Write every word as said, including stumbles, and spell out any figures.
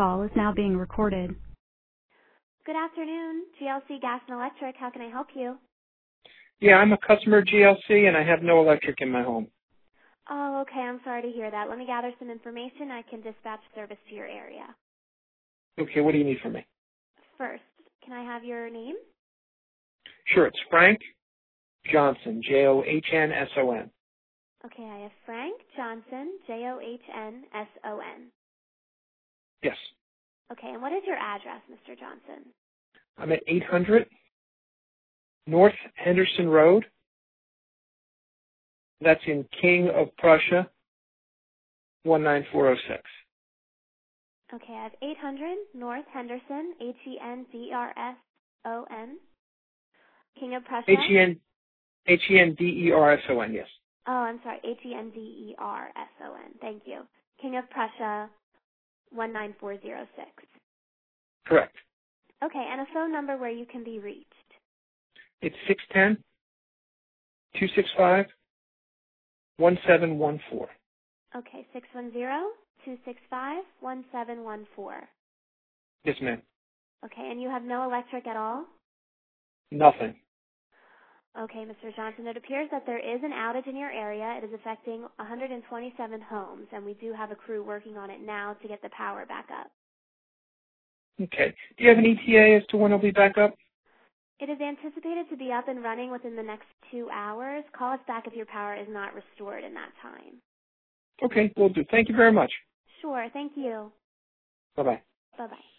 call is now being recorded. Good afternoon, G L C Gas and Electric. How can I help you? Yeah, I'm a customer of G L C, and I have no electric in my home. Oh, okay. I'm sorry to hear that. Let me gather some information. I can dispatch service to your area. Okay, what do you need from me? First, can I have your name? Sure, it's Frank Johnson, J O H N S O N. Okay, I have Frank Johnson, J O H N S O N. Yes. Okay, and what is your address, Mister Johnson? I'm at eight hundred North Henderson Road. That's in King of Prussia, one nine four oh six. Okay, I have eight hundred North Henderson, H E N D E R S O N. King of Prussia? H E N H E N D E R S O N, yes. Oh, I'm sorry, H E N D E R S O N. Thank you. King of Prussia, one nine four oh six. Correct. Okay, and a phone number where you can be reached. It's six one zero, two six five, one seven one four. Okay, six one zero, two six five, one seven one four. Yes, ma'am. Okay, and you have no electric at all? Nothing. Okay, Mister Johnson, it appears that there is an outage in your area. It is affecting one hundred twenty-seven homes, and we do have a crew working on it now to get the power back up. Okay. Do you have an E T A as to when it'll be back up? It is anticipated to be up and running within the next two hours. Call us back if your power is not restored in that time. Okay, will do. Thank you very much. Sure, thank you. Bye-bye. Bye-bye.